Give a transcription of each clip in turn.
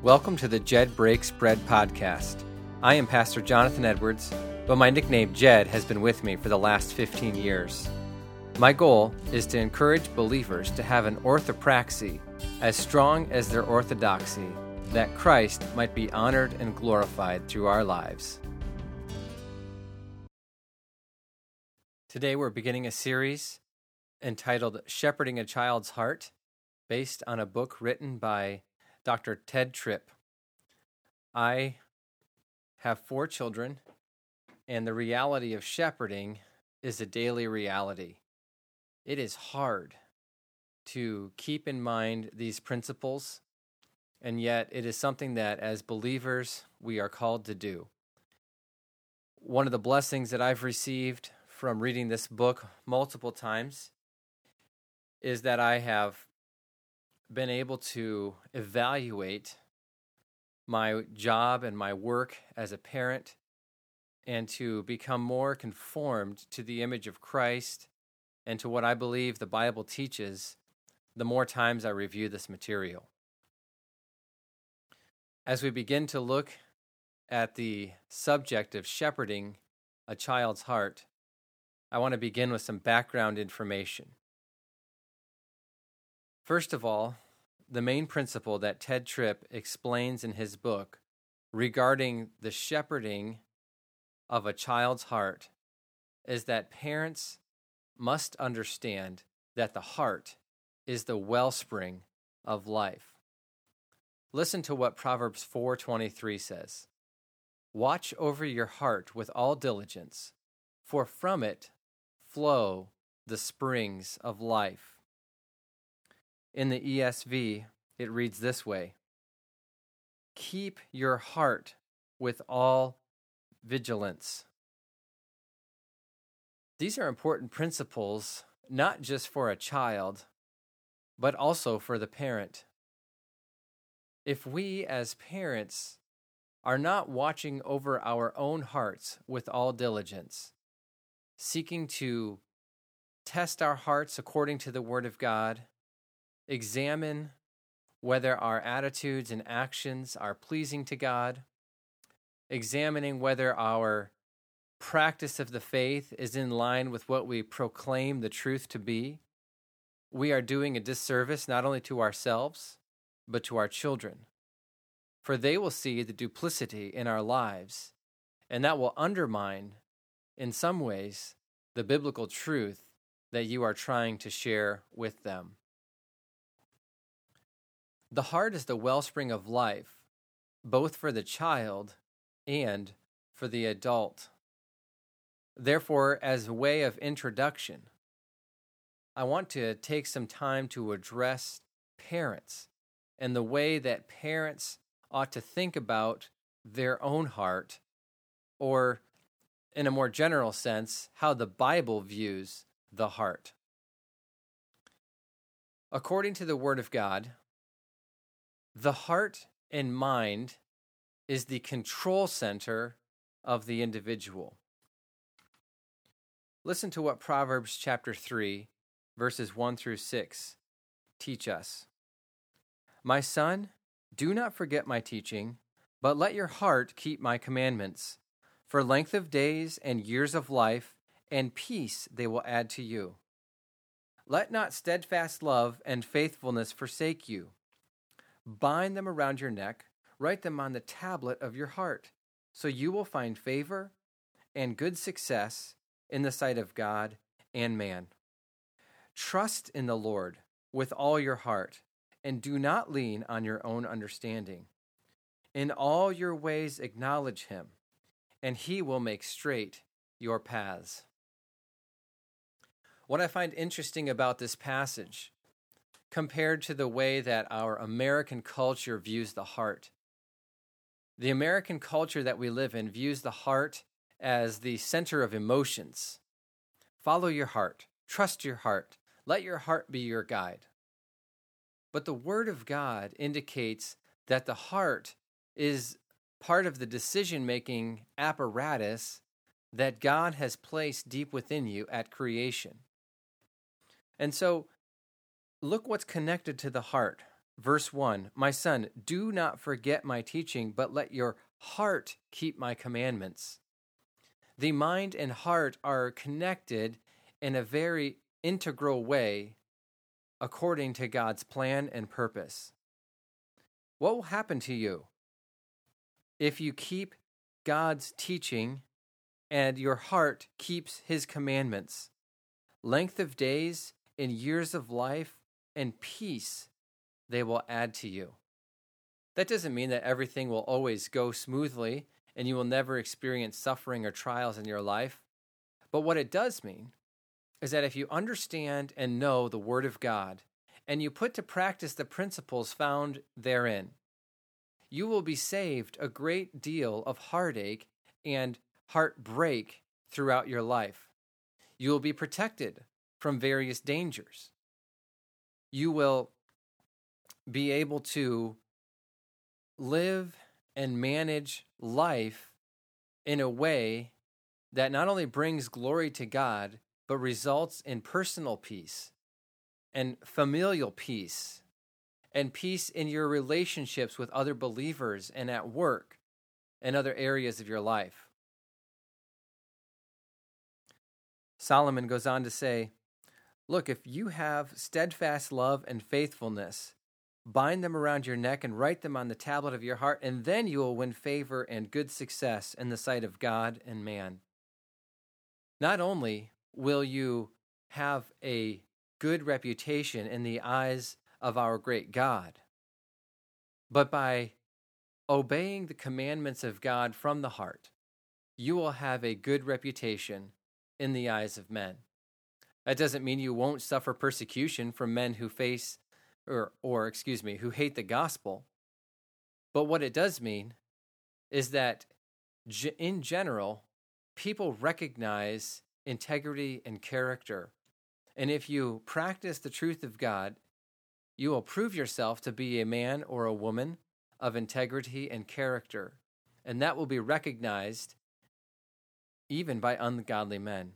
Welcome to the Jed Breaks Bread podcast. I am Pastor Jonathan Edwards, but my nickname Jed has been with me for the last 15 years. My goal is to encourage believers to have an orthopraxy as strong as their orthodoxy, that Christ might be honored and glorified through our lives. Today we're beginning a series entitled Shepherding a Child's Heart, based on a book written by Dr. Ted Tripp. I have 4 children, and the reality of shepherding is a daily reality. It is hard to keep in mind these principles, and yet it is something that as believers we are called to do. One of the blessings that I've received from reading this book multiple times is that I have been able to evaluate my job and my work as a parent and to become more conformed to the image of Christ and to what I believe the Bible teaches the more times I review this material. As we begin to look at the subject of shepherding a child's heart, I want to begin with some background information. First of all, the main principle that Ted Tripp explains in his book regarding the shepherding of a child's heart is that parents must understand that the heart is the wellspring of life. Listen to what Proverbs 4:23 says. "Watch over your heart with all diligence, for from it flow the springs of life." In the ESV, it reads this way: "Keep your heart with all vigilance." These are important principles, not just for a child, but also for the parent. If we as parents are not watching over our own hearts with all diligence, seeking to test our hearts according to the Word of God, examine whether our attitudes and actions are pleasing to God, examining whether our practice of the faith is in line with what we proclaim the truth to be, we are doing a disservice not only to ourselves, but to our children. For they will see the duplicity in our lives, and that will undermine, in some ways, the biblical truth that you are trying to share with them. The heart is the wellspring of life, both for the child and for the adult. Therefore, as a way of introduction, I want to take some time to address parents and the way that parents ought to think about their own heart, or in a more general sense, how the Bible views the heart. According to the Word of God, the heart and mind is the control center of the individual. Listen to what Proverbs chapter 3, verses 1 through 6 teach us. "My son, do not forget my teaching, but let your heart keep my commandments. For length of days and years of life and peace they will add to you. Let not steadfast love and faithfulness forsake you. Bind them around your neck, write them on the tablet of your heart, so you will find favor and good success in the sight of God and man. Trust in the Lord with all your heart, and do not lean on your own understanding. In all your ways acknowledge him, and he will make straight your paths." What I find interesting about this passage, compared to the way that our American culture views the heart. The American culture that we live in views the heart as the center of emotions. Follow your heart. Trust your heart. Let your heart be your guide. But the Word of God indicates that the heart is part of the decision-making apparatus that God has placed deep within you at creation. And so, look what's connected to the heart. Verse 1, my son, do not forget my teaching, but let your heart keep my commandments. The mind and heart are connected in a very integral way according to God's plan and purpose. What will happen to you if you keep God's teaching and your heart keeps his commandments? Length of days and years of life and peace they will add to you. That doesn't mean that everything will always go smoothly and you will never experience suffering or trials in your life. But what it does mean is that if you understand and know the Word of God and you put to practice the principles found therein, you will be saved a great deal of heartache and heartbreak throughout your life. You will be protected from various dangers. You will be able to live and manage life in a way that not only brings glory to God, but results in personal peace and familial peace and peace in your relationships with other believers and at work and other areas of your life. Solomon goes on to say, look, if you have steadfast love and faithfulness, bind them around your neck and write them on the tablet of your heart, and then you will win favor and good success in the sight of God and man. Not only will you have a good reputation in the eyes of our great God, but by obeying the commandments of God from the heart, you will have a good reputation in the eyes of men. That doesn't mean you won't suffer persecution from men who who hate the gospel. But what it does mean is that in general, people recognize integrity and character. And if you practice the truth of God, you will prove yourself to be a man or a woman of integrity and character. And that will be recognized even by ungodly men.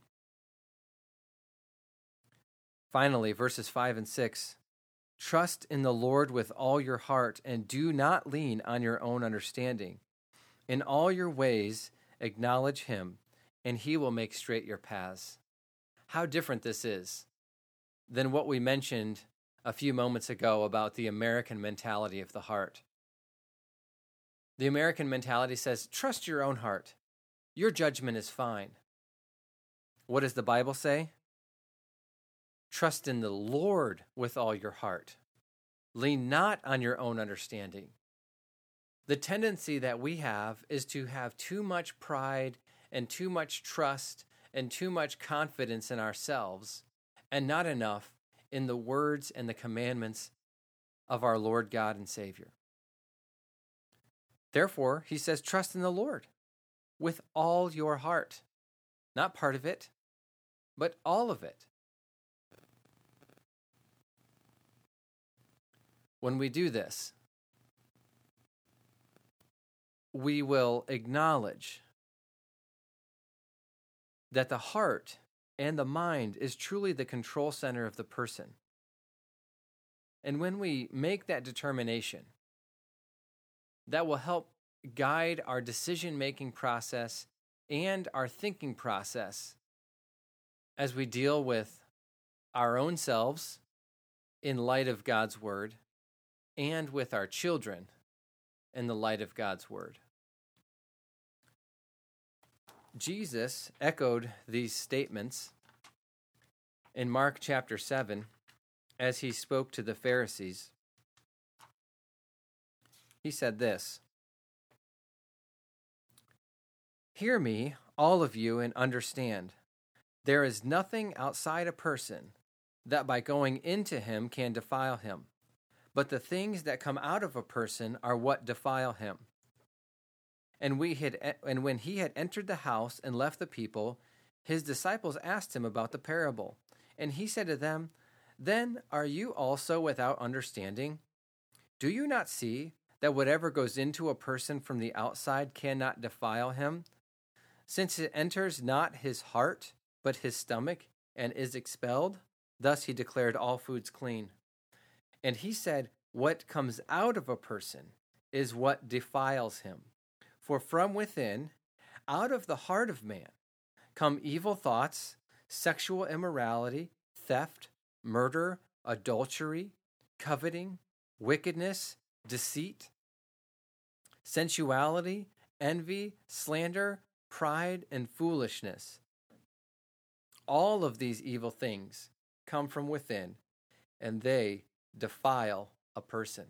Finally, verses 5 and 6. Trust in the Lord with all your heart and do not lean on your own understanding. In all your ways, acknowledge him, and he will make straight your paths. How different this is than what we mentioned a few moments ago about the American mentality of the heart. The American mentality says, trust your own heart. Your judgment is fine. What does the Bible say? Trust in the Lord with all your heart. Lean not on your own understanding. The tendency that we have is to have too much pride and too much trust and too much confidence in ourselves and not enough in the words and the commandments of our Lord God and Savior. Therefore, he says, trust in the Lord with all your heart. Not part of it, but all of it. When we do this, we will acknowledge that the heart and the mind is truly the control center of the person. And when we make that determination, that will help guide our decision-making process and our thinking process as we deal with our own selves in light of God's word and with our children in the light of God's word. Jesus echoed these statements in Mark chapter 7 as he spoke to the Pharisees. He said this, "Hear me, all of you, and understand. There is nothing outside a person that by going into him can defile him, but the things that come out of a person are what defile him. And when he had entered the house and left the people, his disciples asked him about the parable. And he said to them, Then are you also without understanding? Do you not see that whatever goes into a person from the outside cannot defile him, since it enters not his heart, but his stomach, and is expelled? Thus he declared all foods clean. And he said, what comes out of a person is what defiles him. For from within, out of the heart of man, come evil thoughts, sexual immorality, theft, murder, adultery, coveting, wickedness, deceit, sensuality, envy, slander, pride, and foolishness. All of these evil things come from within, and they defile a person.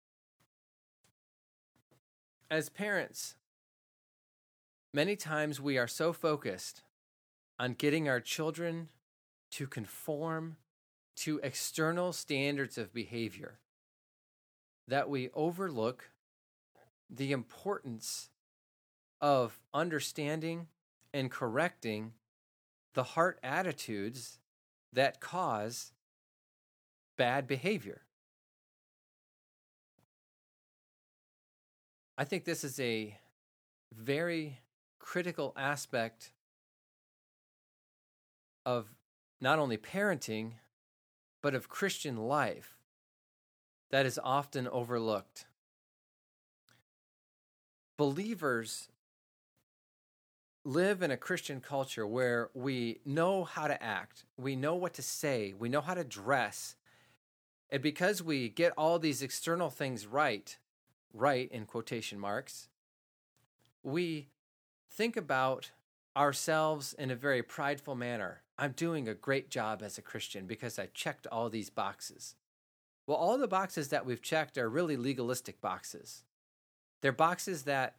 As parents, many times we are so focused on getting our children to conform to external standards of behavior that we overlook the importance of understanding and correcting the heart attitudes that cause bad behavior. I think this is a very critical aspect of not only parenting, but of Christian life that is often overlooked. Believers live in a Christian culture where we know how to act, we know what to say, we know how to dress. And because we get all these external things right in quotation marks, we think about ourselves in a very prideful manner. I'm doing a great job as a Christian because I checked all these boxes. Well, all the boxes that we've checked are really legalistic boxes. They're boxes that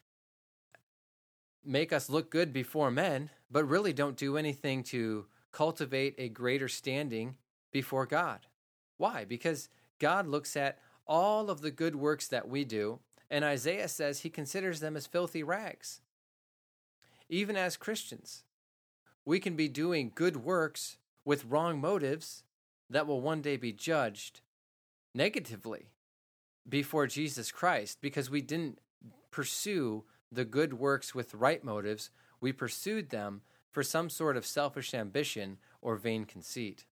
make us look good before men, but really don't do anything to cultivate a greater standing before God. Why? Because God looks at all of the good works that we do, and Isaiah says he considers them as filthy rags. Even as Christians, we can be doing good works with wrong motives that will one day be judged negatively before Jesus Christ because we didn't pursue the good works with right motives. We pursued them for some sort of selfish ambition or vain conceit.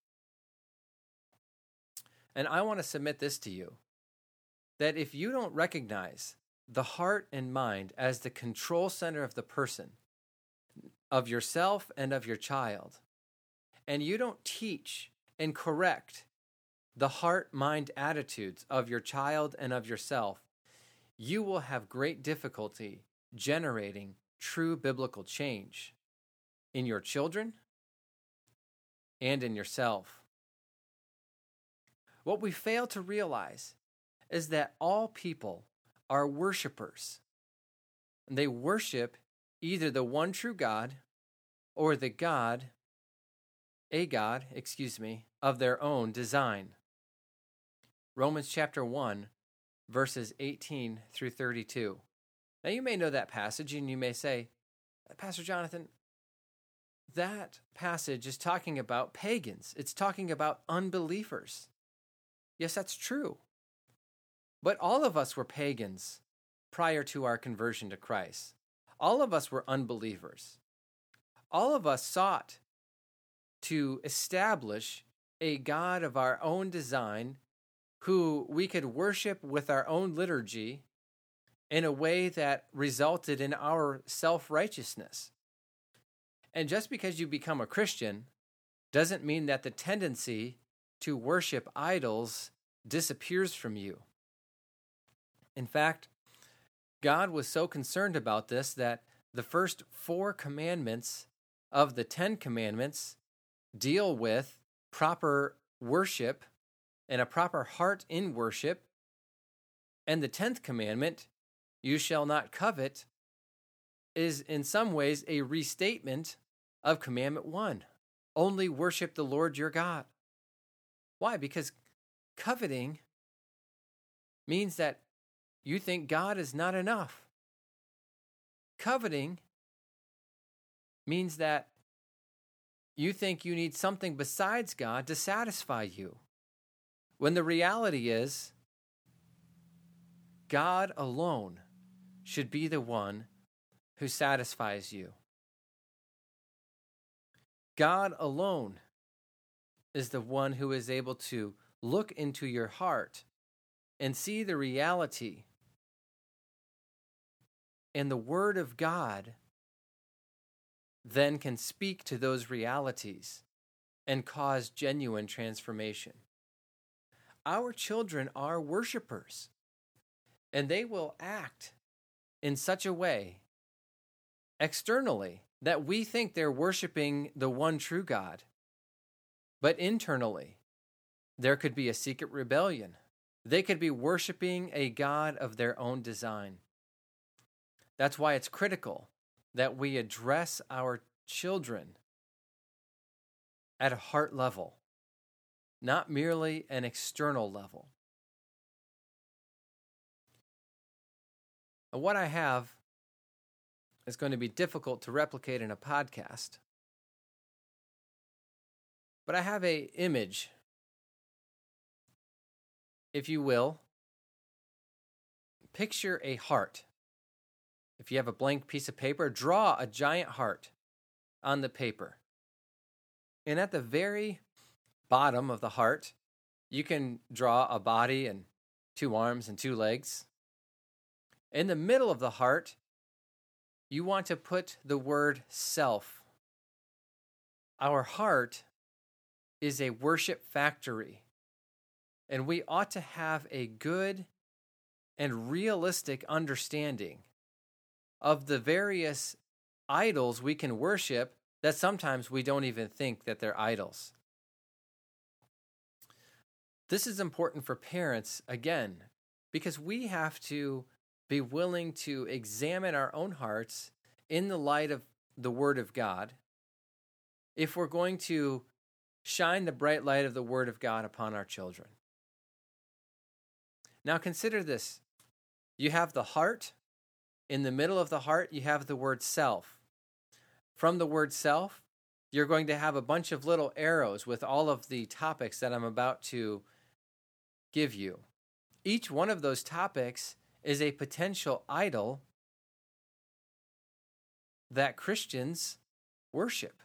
And I want to submit this to you, that if you don't recognize the heart and mind as the control center of the person, of yourself and of your child, and you don't teach and correct the heart-mind attitudes of your child and of yourself, you will have great difficulty generating true biblical change in your children and in yourself. What we fail to realize is that all people are worshipers. And they worship either the one true God or a God, of their own design. Romans chapter 1, verses 18 through 32. Now you may know that passage and you may say, Pastor Jonathan, that passage is talking about pagans. It's talking about unbelievers. Yes, that's true. But all of us were pagans prior to our conversion to Christ. All of us were unbelievers. All of us sought to establish a God of our own design who we could worship with our own liturgy in a way that resulted in our self-righteousness. And just because you become a Christian doesn't mean that the tendency to worship idols disappears from you. In fact, God was so concerned about this that the first 4 commandments of the 10 commandments deal with proper worship and a proper heart in worship. And the 10th commandment, you shall not covet, is in some ways a restatement of commandment 1. Only worship the Lord your God. Why? Because coveting means that you think God is not enough. Coveting means that you think you need something besides God to satisfy you, when the reality is God alone should be the one who satisfies you. God alone is the one who is able to look into your heart and see the reality. And the Word of God then can speak to those realities and cause genuine transformation. Our children are worshipers, and they will act in such a way externally that we think they're worshiping the one true God. But internally, there could be a secret rebellion. They could be worshiping a God of their own design. That's why it's critical that we address our children at a heart level, not merely an external level. And what I have is going to be difficult to replicate in a podcast. But I have an image, if you will. Picture a heart. If you have a blank piece of paper, draw a giant heart on the paper. And at the very bottom of the heart, you can draw a body and 2 arms and 2 legs. In the middle of the heart, you want to put the word self. Our heart is a worship factory, and we ought to have a good and realistic understanding of the various idols we can worship that sometimes we don't even think that they're idols. This is important for parents, again, because we have to be willing to examine our own hearts in the light of the Word of God if we're going to shine the bright light of the Word of God upon our children. Now consider this. You have the heart. In the middle of the heart, you have the word self. From the word self, you're going to have a bunch of little arrows with all of the topics that I'm about to give you. Each one of those topics is a potential idol that Christians worship.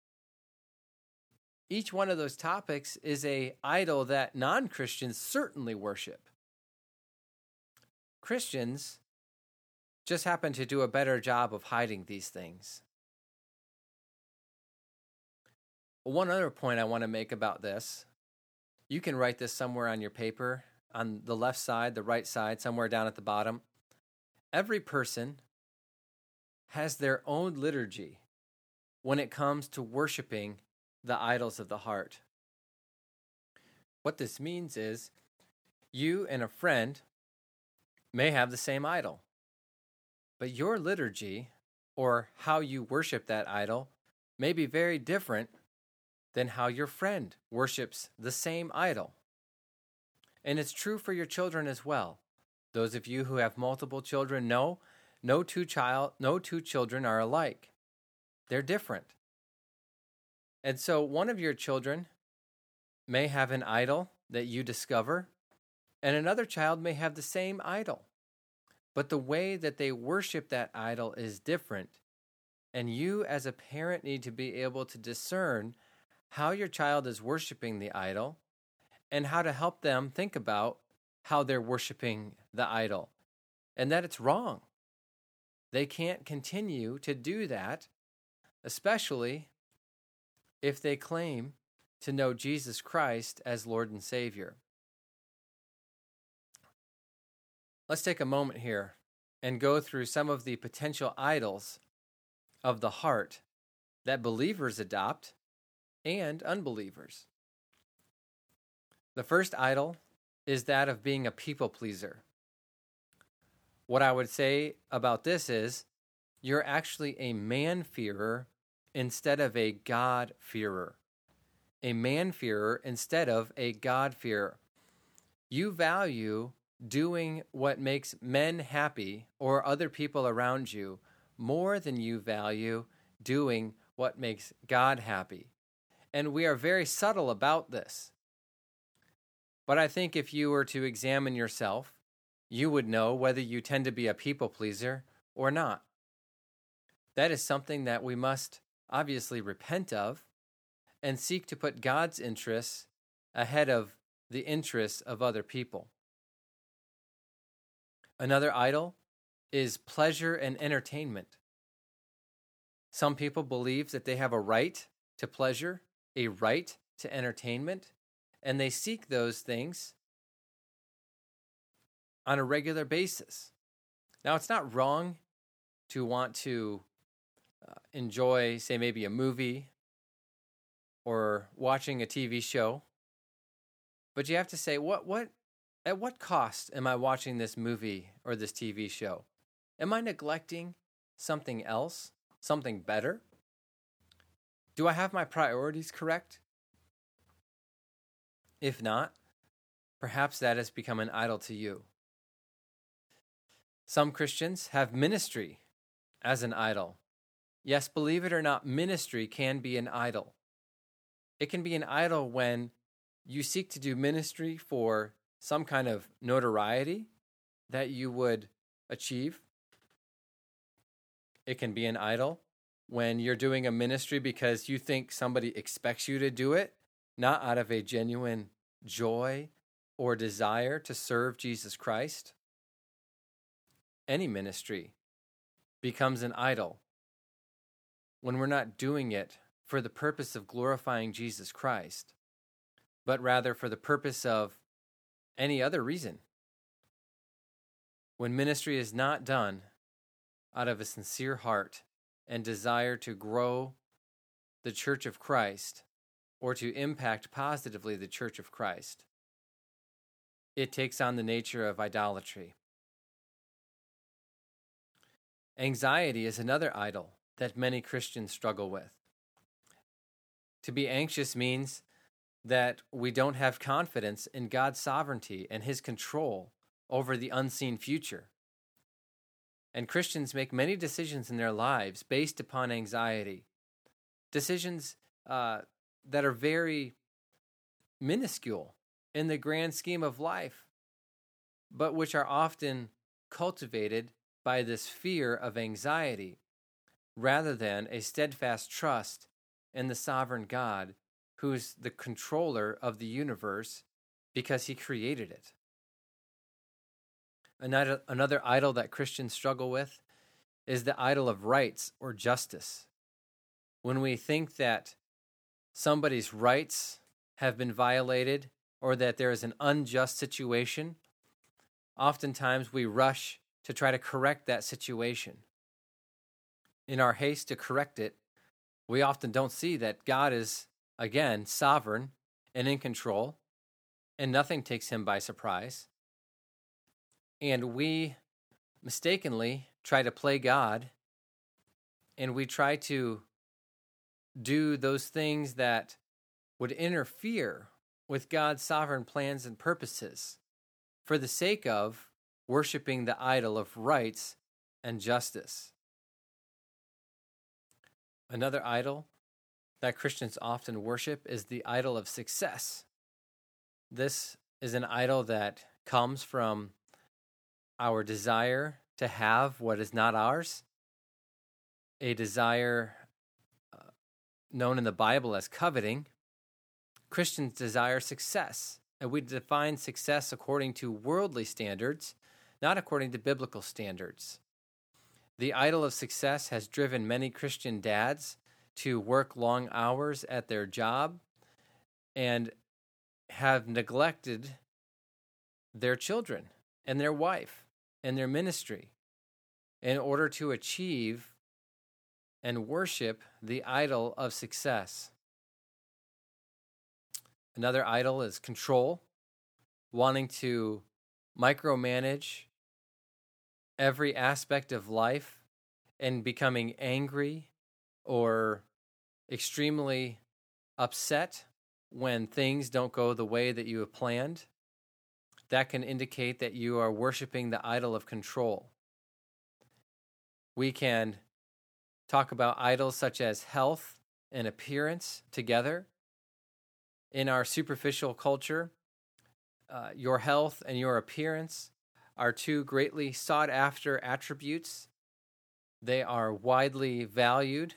Each one of those topics is an idol that non-Christians certainly worship. Christians just happen to do a better job of hiding these things. One other point I want to make about this, you can write this somewhere on your paper, on the left side, the right side, somewhere down at the bottom. Every person has their own liturgy when it comes to worshiping the idols of the heart. What this means is you and a friend may have the same idol, but your liturgy or how you worship that idol may be very different than how your friend worships the same idol. And it's true for your children as well. Those of you who have multiple children know no two children are alike. They're different. And so one of your children may have an idol that you discover, and another child may have the same idol. But the way that they worship that idol is different. And you as a parent need to be able to discern how your child is worshiping the idol and how to help them think about how they're worshiping the idol and that it's wrong. They can't continue to do that, especially if they claim to know Jesus Christ as Lord and Savior. Let's take a moment here and go through some of the potential idols of the heart that believers adopt and unbelievers. The first idol is that of being a people pleaser. What I would say about this is you're actually a man-fearer instead of a God-fearer. A man-fearer instead of a God-fearer. You value doing what makes men happy or other people around you more than you value doing what makes God happy. And we are very subtle about this. But I think if you were to examine yourself, you would know whether you tend to be a people pleaser or not. That is something that we must obviously repent of and seek to put God's interests ahead of the interests of other people. Another idol is pleasure and entertainment. Some people believe that they have a right to pleasure, a right to entertainment, and they seek those things on a regular basis. Now, it's not wrong to want to enjoy, say, maybe a movie or watching a TV show, but you have to say, at what cost am I watching this movie or this TV show? Am I neglecting something else, something better? Do I have my priorities correct? If not, perhaps that has become an idol to you. Some Christians have ministry as an idol. Yes, believe it or not, ministry can be an idol. It can be an idol when you seek to do ministry for some kind of notoriety that you would achieve. It can be an idol when you're doing a ministry because you think somebody expects you to do it, not out of a genuine joy or desire to serve Jesus Christ. Any ministry becomes an idol when we're not doing it for the purpose of glorifying Jesus Christ, but rather for the purpose of any other reason. When ministry is not done out of a sincere heart and desire to grow the Church of Christ or to impact positively the Church of Christ, it takes on the nature of idolatry. Anxiety is another idol that many Christians struggle with. To be anxious means that we don't have confidence in God's sovereignty and His control over the unseen future. And Christians make many decisions in their lives based upon anxiety. Decisions that are very minuscule in the grand scheme of life, but which are often cultivated by this fear of anxiety rather than a steadfast trust in the sovereign God who is the controller of the universe because He created it. Another idol that Christians struggle with is the idol of rights or justice. When we think that somebody's rights have been violated or that there is an unjust situation, oftentimes we rush to try to correct that situation. In our haste to correct it, we often don't see that God is, again, sovereign and in control, and nothing takes Him by surprise. And we mistakenly try to play God, and we try to do those things that would interfere with God's sovereign plans and purposes for the sake of worshiping the idol of rights and justice. Another idol that Christians often worship is the idol of success. This is an idol that comes from our desire to have what is not ours, a desire known in the Bible as coveting. Christians desire success, and we define success according to worldly standards, not according to biblical standards. The idol of success has driven many Christian dads to work long hours at their job and have neglected their children and their wife and their ministry in order to achieve and worship the idol of success. Another idol is control, wanting to micromanage every aspect of life and becoming angry or extremely upset when things don't go the way that you have planned. That can indicate that you are worshiping the idol of control. We can talk about idols such as health and appearance together. In our superficial culture, your health and your appearance are two greatly sought after attributes. They are highly valued.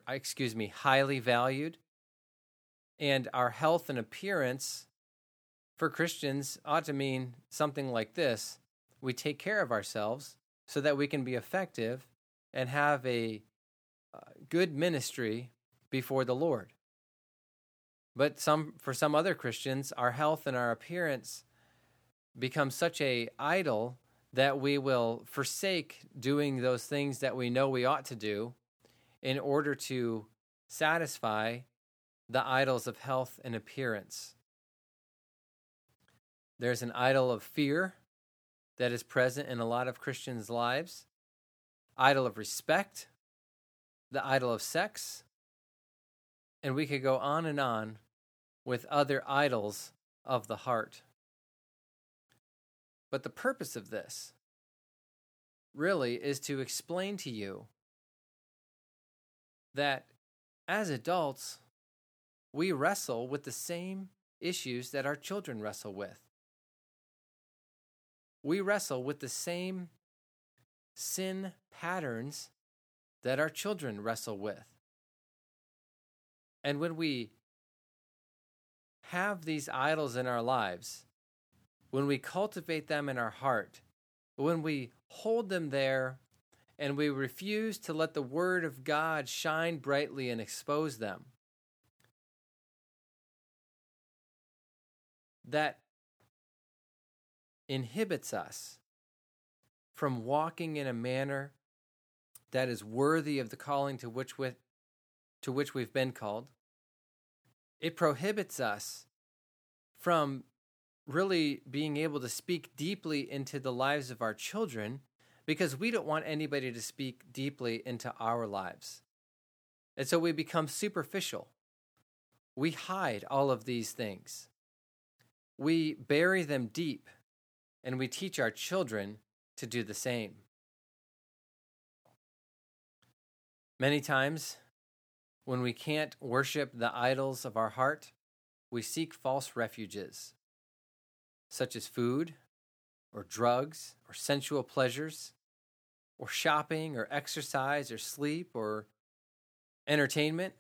And our health and appearance for Christians ought to mean something like this: we take care of ourselves so that we can be effective and have a good ministry before the Lord. But for some other Christians, our health and our appearance become such an idol that we will forsake doing those things that we know we ought to do in order to satisfy the idols of health and appearance. There's an idol of fear that is present in a lot of Christians' lives, idol of respect, the idol of sex, and we could go on with other idols of the heart. But the purpose of this really is to explain to you that as adults, we wrestle with the same issues that our children wrestle with. We wrestle with the same sin patterns that our children wrestle with. And when we have these idols in our lives, when we cultivate them in our heart, when we hold them there and we refuse to let the Word of God shine brightly and expose them, that inhibits us from walking in a manner that is worthy of the calling to which we've been called. It prohibits us from really being able to speak deeply into the lives of our children because we don't want anybody to speak deeply into our lives. And so we become superficial. We hide all of these things. We bury them deep, and we teach our children to do the same. Many times, when we can't worship the idols of our heart, we seek false refuges, such as food, or drugs, or sensual pleasures, or shopping, or exercise, or sleep, or entertainment.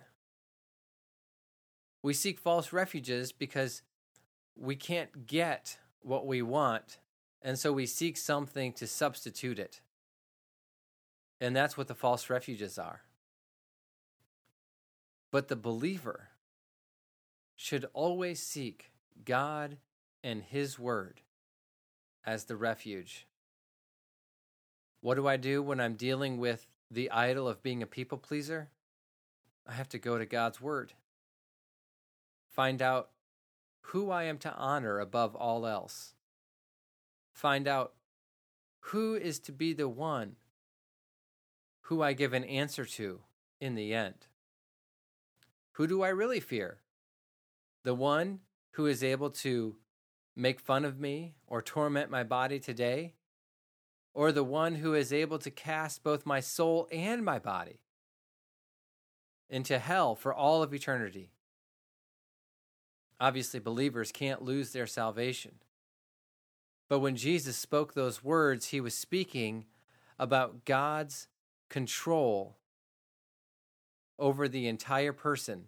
We seek false refuges because we can't get what we want, and so we seek something to substitute it. And that's what the false refuges are. But the believer should always seek God and His Word as the refuge. What do I do when I'm dealing with the idol of being a people pleaser? I have to go to God's Word. Find out who I am to honor above all else. Find out who is to be the one who I give an answer to in the end. Who do I really fear? The one who is able to make fun of me or torment my body today? Or the one who is able to cast both my soul and my body into hell for all of eternity? Obviously, believers can't lose their salvation. But when Jesus spoke those words, He was speaking about God's control over the entire person.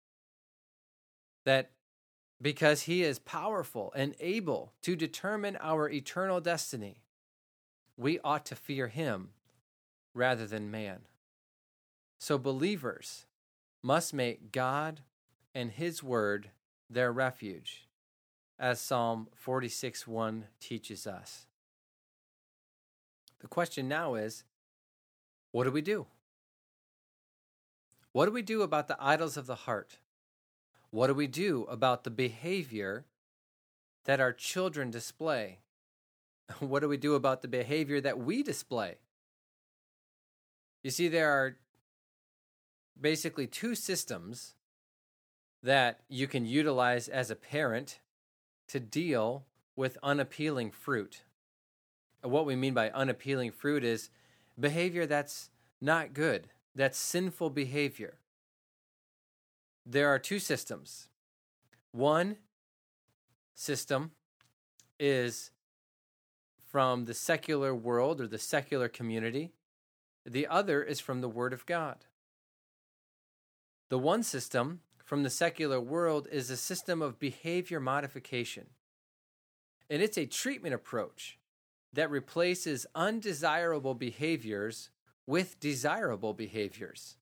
That because He is powerful and able to determine our eternal destiny, we ought to fear Him rather than man. So believers must make God and His Word their refuge, as Psalm 46:1 teaches us. The question now is, what do we do? What do we do about the idols of the heart? What do we do about the behavior that our children display? What do we do about the behavior that we display? You see, there are basically two systems that you can utilize as a parent to deal with unappealing fruit. And what we mean by unappealing fruit is behavior that's not good, that's sinful behavior. There are two systems. One system is from the secular world or the secular community. The other is from the Word of God. The one system from the secular world is a system of behavior modification. And it's a treatment approach that replaces undesirable behaviors with desirable behaviors.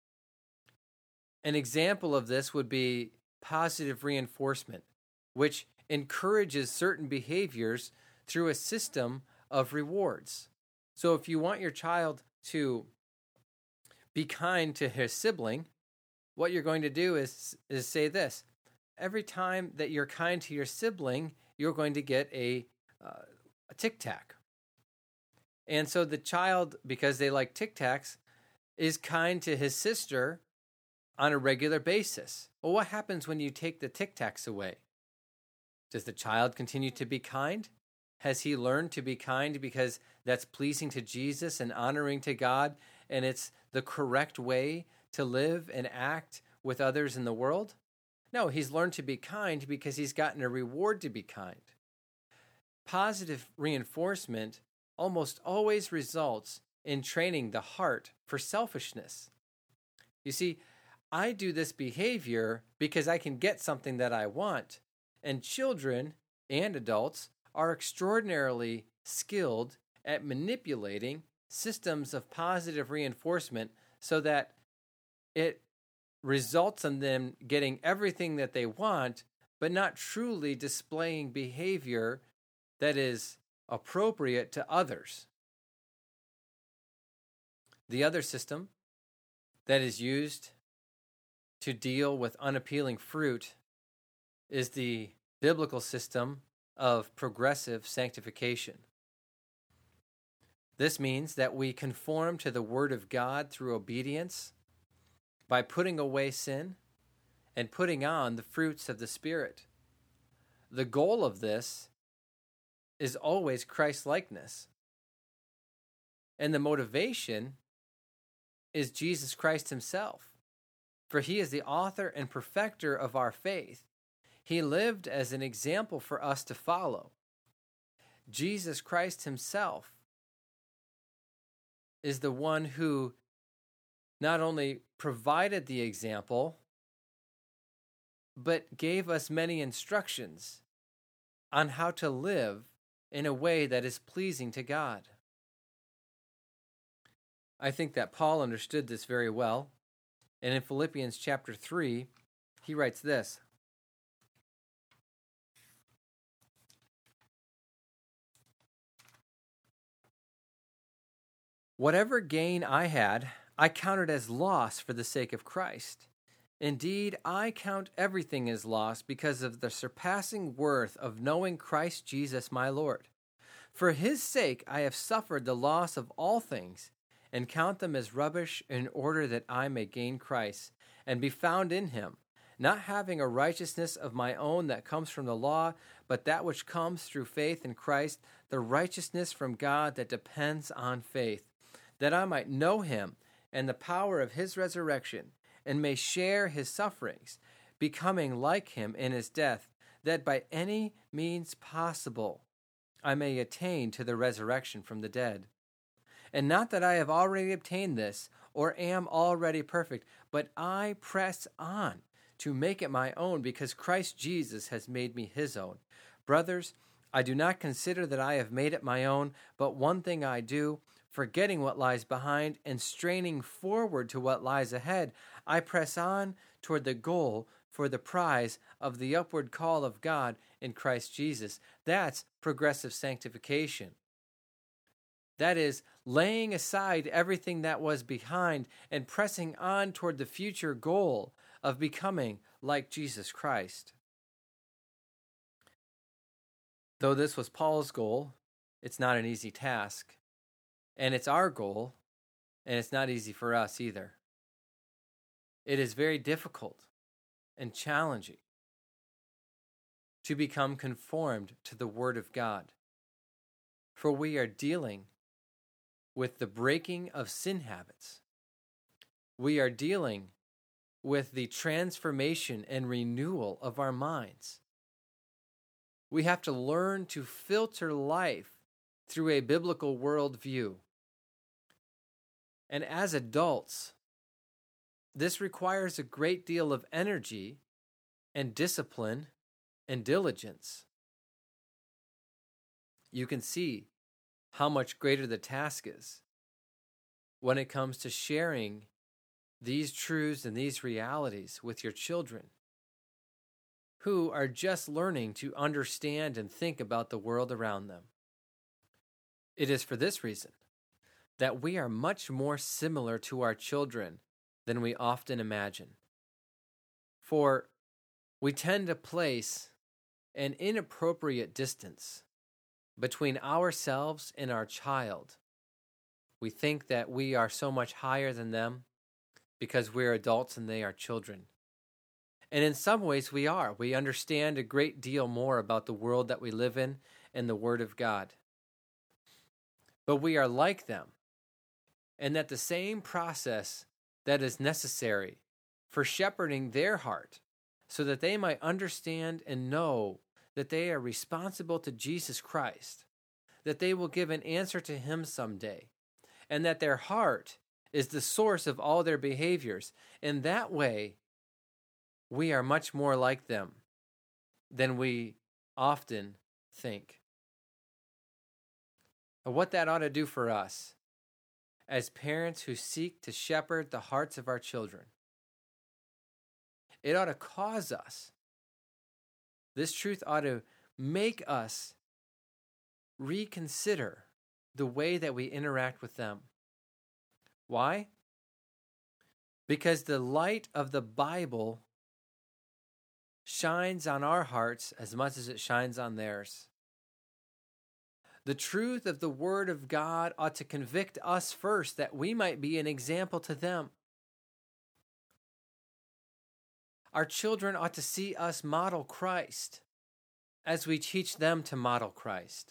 An example of this would be positive reinforcement, which encourages certain behaviors through a system of rewards. So if you want your child to be kind to his sibling, what you're going to do is say this: every time that you're kind to your sibling, you're going to get a Tic Tac. And so the child, because they like Tic Tacs, is kind to his sister on a regular basis. Well, what happens when you take the Tic Tacs away? Does the child continue to be kind? Has he learned to be kind because that's pleasing to Jesus and honoring to God, and it's the correct way to live and act with others in the world? No, he's learned to be kind because he's gotten a reward to be kind. Positive reinforcement almost always results in training the heart for selfishness. You see, I do this behavior because I can get something that I want, and children and adults are extraordinarily skilled at manipulating systems of positive reinforcement so that it results in them getting everything that they want, but not truly displaying behavior that is appropriate to others. The other system that is used to deal with unappealing fruit is the biblical system of progressive sanctification. This means that we conform to the Word of God through obedience by putting away sin and putting on the fruits of the Spirit. The goal of this is always Christ-likeness. And the motivation is Jesus Christ himself, for he is the author and perfecter of our faith. He lived as an example for us to follow. Jesus Christ himself is the one who not only provided the example, but gave us many instructions on how to live in a way that is pleasing to God. I think that Paul understood this very well. And in Philippians chapter 3, he writes this: "Whatever gain I had, I counted as loss for the sake of Christ. Indeed, I count everything as loss because of the surpassing worth of knowing Christ Jesus my Lord. For his sake I have suffered the loss of all things, and count them as rubbish in order that I may gain Christ, and be found in him, not having a righteousness of my own that comes from the law, but that which comes through faith in Christ, the righteousness from God that depends on faith, that I might know him and the power of his resurrection, and may share his sufferings, becoming like him in his death, that by any means possible I may attain to the resurrection from the dead. And not that I have already obtained this, or am already perfect, but I press on to make it my own, because Christ Jesus has made me his own. Brothers, I do not consider that I have made it my own, but one thing I do, forgetting what lies behind and straining forward to what lies ahead, I press on toward the goal for the prize of the upward call of God in Christ Jesus." That's progressive sanctification. That is laying aside everything that was behind and pressing on toward the future goal of becoming like Jesus Christ. Though this was Paul's goal, it's not an easy task. And it's our goal, and it's not easy for us either. It is very difficult and challenging to become conformed to the Word of God, for we are dealing with the breaking of sin habits. We are dealing with the transformation and renewal of our minds. We have to learn to filter life through a biblical worldview. And as adults, this requires a great deal of energy and discipline and diligence. You can see how much greater the task is when it comes to sharing these truths and these realities with your children who are just learning to understand and think about the world around them. It is for this reason that we are much more similar to our children than we often imagine. For we tend to place an inappropriate distance between ourselves and our child. We think that we are so much higher than them because we're adults and they are children. And in some ways we are. We understand a great deal more about the world that we live in and the Word of God. But we are like them, and that the same process that is necessary for shepherding their heart so that they might understand and know that they are responsible to Jesus Christ, that they will give an answer to Him someday, and that their heart is the source of all their behaviors. In that way, we are much more like them than we often think. And what that ought to do for us as parents who seek to shepherd the hearts of our children, it ought to cause us, this truth ought to make us reconsider the way that we interact with them. Why? Because the light of the Bible shines on our hearts as much as it shines on theirs. The truth of the Word of God ought to convict us first, that we might be an example to them. Our children ought to see us model Christ as we teach them to model Christ.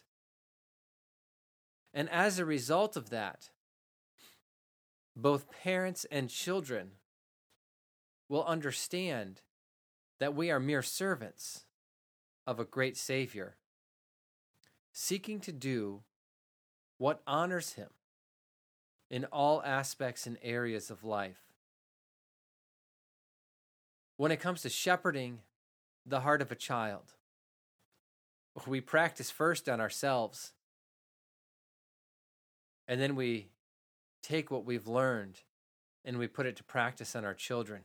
And as a result of that, both parents and children will understand that we are mere servants of a great Savior, seeking to do what honors Him in all aspects and areas of life. When it comes to shepherding the heart of a child, we practice first on ourselves, and then we take what we've learned and we put it to practice on our children.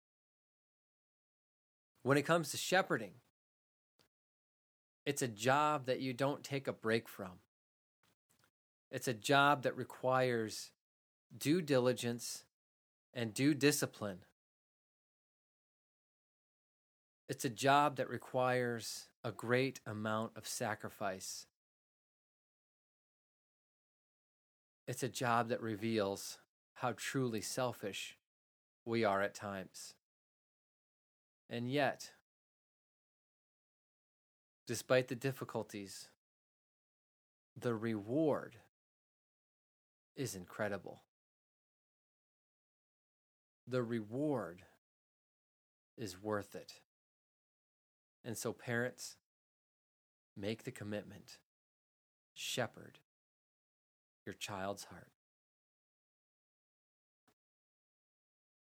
When it comes to shepherding, it's a job that you don't take a break from. It's a job that requires due diligence and due discipline. It's a job that requires a great amount of sacrifice. It's a job that reveals how truly selfish we are at times. And yet, despite the difficulties, the reward is incredible. The reward is worth it. And so, parents, make the commitment. Shepherd your child's heart.